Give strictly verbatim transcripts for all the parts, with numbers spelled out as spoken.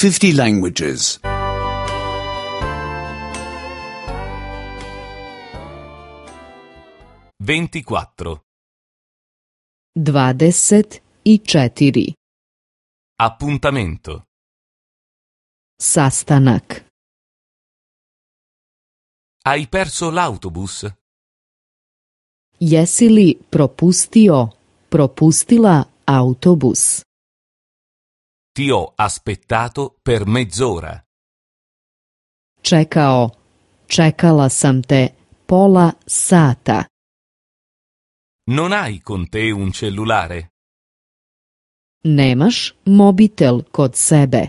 fifty languages. ventiquattro. Dvadeset i četiri. Appuntamento. Sastanak. Hai perso l'autobus? Jesi li propustio, propustila autobus? Ti ho aspettato per mezz'ora. Čekao, čekala sam te pola sata. Non hai con te un cellulare? Nemaš mobitel kod sebe?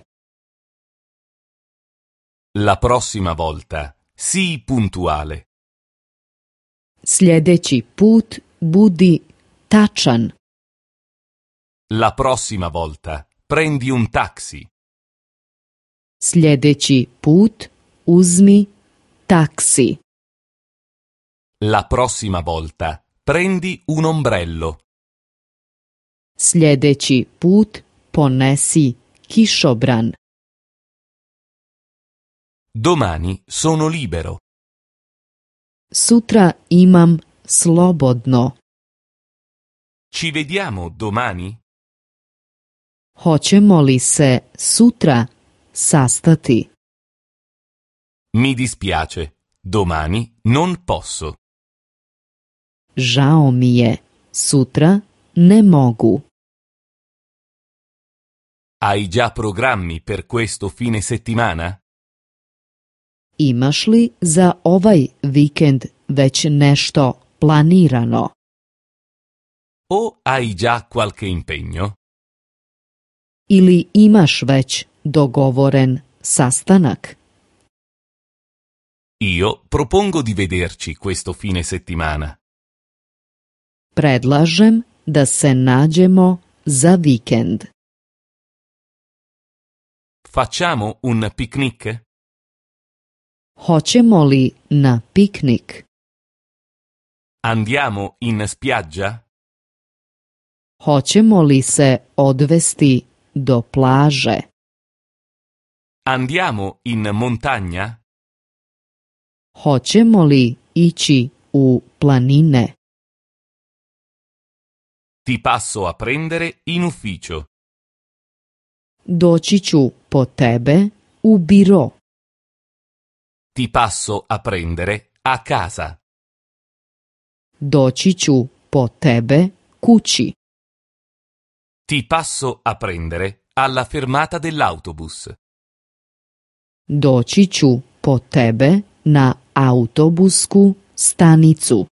La prossima volta sii puntuale. Sljedeći put budi tačan. La prossima volta prendi un taxi. Sljedeći put uzmi taksi. La prossima volta prendi un ombrello. Sljedeći put ponesi kišobran. Domani sono libero. Sutra imam slobodno. Ci vediamo domani? Hoćemo li se sutra sastati? Mi dispiace, domani non posso. Žao mi je, sutra ne mogu. Hai già programmi per questo fine settimana? Imaš li za ovaj vikend već nešto planirano? O hai già qualche impegno? Ili imaš već dogovoren sastanak? Io propongo di vederci questo fine settimana. Predlažem da se nađemo za vikend. Facciamo un picnic? Hoćemo li na piknik? Andiamo in spiaggia? Hoćemo li se odvesti do plaže? Andiamo in montagna? Hoćemo li ići u planine? Ti passo a prendere in ufficio. Doći ću po tebe u biro. Ti passo a prendere a casa. Doći ću po tebe kući. Ti passo a prendere alla fermata dell'autobus. Doći ću po tebe na autobusku stanicu.